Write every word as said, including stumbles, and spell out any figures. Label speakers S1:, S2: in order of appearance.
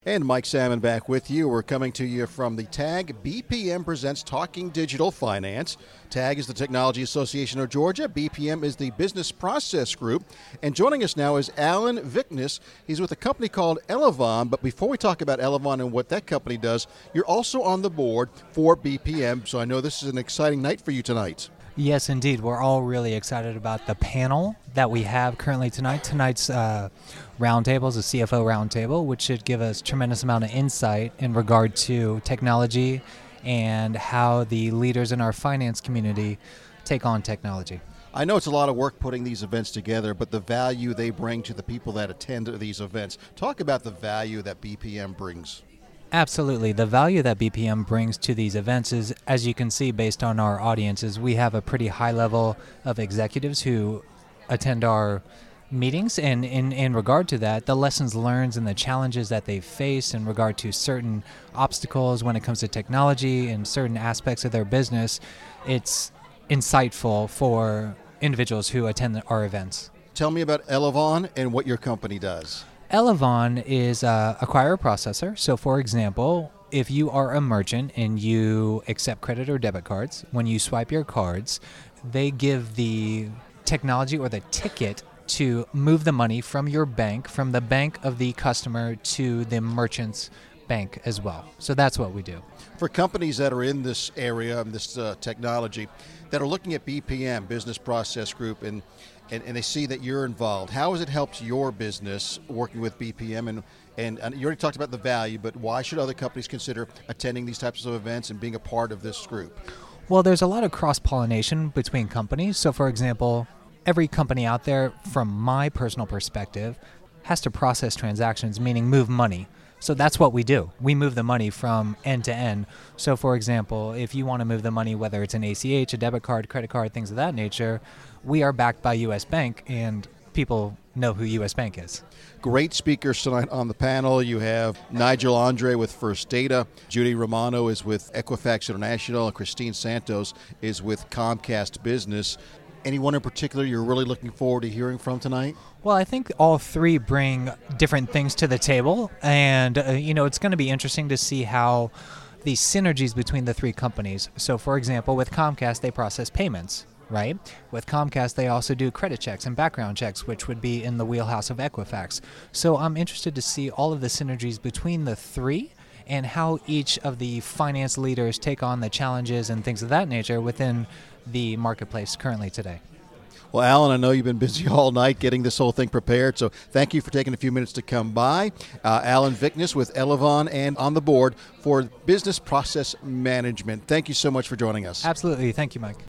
S1: And Mike Salmon back with you. We're coming to you from the TAG. B P M presents Talking Digital Finance. TAG is the Technology Association of Georgia. B P M is the Business Process Group. And joining us now is Alan Viknes. He's with a company called Elevon. But before we talk about Elevon and what that company does, you're also on the board for B P M. So I know this is an exciting night for you tonight.
S2: Yes, indeed. We're all really excited about the panel that we have currently tonight. Tonight's uh, roundtable is a C F O roundtable, which should give us tremendous amount of insight in regard to technology and how the leaders in our finance community take on technology.
S1: I know it's a lot of work putting these events together, but the value they bring to the people that attend these events. Talk about the value that B P M brings.
S2: Absolutely. The value that B P M brings to these events is, as you can see based on our audiences, we have a pretty high level of executives who attend our meetings, and in, in regard to that, the lessons learned and the challenges that they face in regard to certain obstacles when it comes to technology and certain aspects of their business, it's insightful for individuals who attend our events.
S1: Tell me about Elevon and what your company does.
S2: Elevon is a acquirer processor. So for example, if you are a merchant and you accept credit or debit cards, when you swipe your cards, they give the technology or the ticket to move the money from your bank, from the bank of the customer to the merchant's bank as well. So that's what we do.
S1: For companies that are in this area, this uh, technology, that are looking at B P M, Business Process Group, and, and, and they see that you're involved, how has it helped your business working with B P M? And, and, and you already talked about the value, but why should other companies consider attending these types of events and being a part of this group?
S2: Well, there's a lot of cross-pollination between companies. So for example, every company out there, from my personal perspective, has to process transactions, meaning move money. So that's what we do. We move the money from end to end. So for example, if you want to move the money, whether it's an A C H, a debit card, credit card, things of that nature, we are backed by U S Bank, and people know who U S Bank is.
S1: Great speakers tonight on the panel. You have Nigel Andre with First Data, Judy Romano is with Equifax International, and Christine Santos is with Comcast Business. Anyone in particular you're really looking forward to hearing from tonight?
S2: Well, I think all three bring different things to the table, and uh, you know, it's going to be interesting to see how the synergies between the three companies. So for example, with Comcast, they process payments, right? With Comcast, they also do credit checks and background checks, which would be in the wheelhouse of Equifax. So I'm interested to see all of the synergies between the three and how each of the finance leaders take on the challenges and things of that nature within the marketplace currently today.
S1: Well, Alan, I know you've been busy all night getting this whole thing prepared, so thank you for taking a few minutes to come by. Uh, Alan Viknes with Elevon and on the board for Business Process Management. Thank you so much for joining us.
S2: Absolutely. Thank you, Mike.